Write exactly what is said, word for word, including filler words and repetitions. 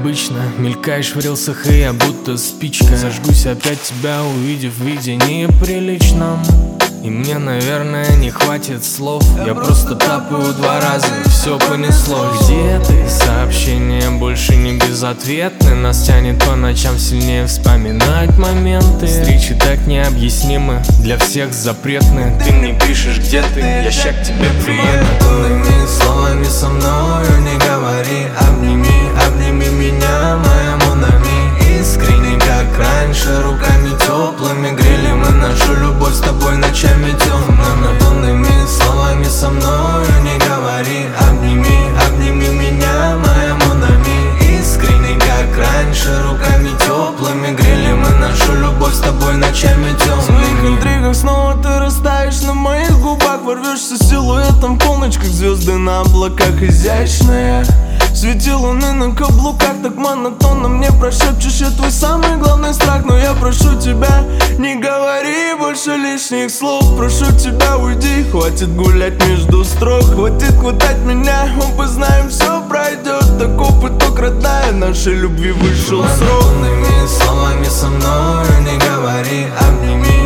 обычно. Мелькаешь в рилсах, и я будто спичка. Зажгусь опять тебя, увидев в видении приличном. И мне, наверное, не хватит слов. Я просто тапаю два раза, и все понесло. Где ты? Сообщения больше не безответны. Нас тянет по ночам сильнее вспоминать моменты. Встречи так необъяснимы, для всех запретны. Ты мне пишешь, где ты, я ща к тебе приеду. Монотонными словами со мною не говори. Обними, обними меня, моя Монами. Искренне, как раньше, руками теплыми грели мы нашу любовь с тобой ночами темными. Монотонными словами со мною не говори. Обними, обними меня, моя Монами. Искренне, как раньше, руками теплыми грели мы нашу любовь с тобой ночами темными. В своих интригах снова ты растаешь на моих губах. Ворвешься силуэтом в полночь, как звезды на облаках. Изящная свети луны на каблуках. Так монотонно мне прошепчешь, я твой самый главный страх. Но я прошу тебя, не говори больше лишних слов. Прошу тебя, уйди, хватит гулять между строк. Хватит хватать меня, оба знаем, все пройдет. Так опыт, родная, нашей любви вышел срок. Монотонными словами со мною не говори. Обними,